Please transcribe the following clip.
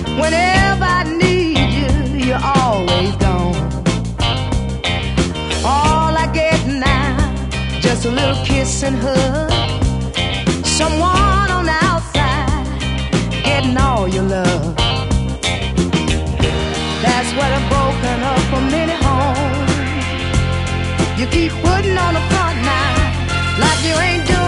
Whenever I need you, you're always gone. All I get now, just a little kiss and hug. Someone on the outside getting all your love. That's what a broken up a many home. You keep putting on the front now, like you ain't doing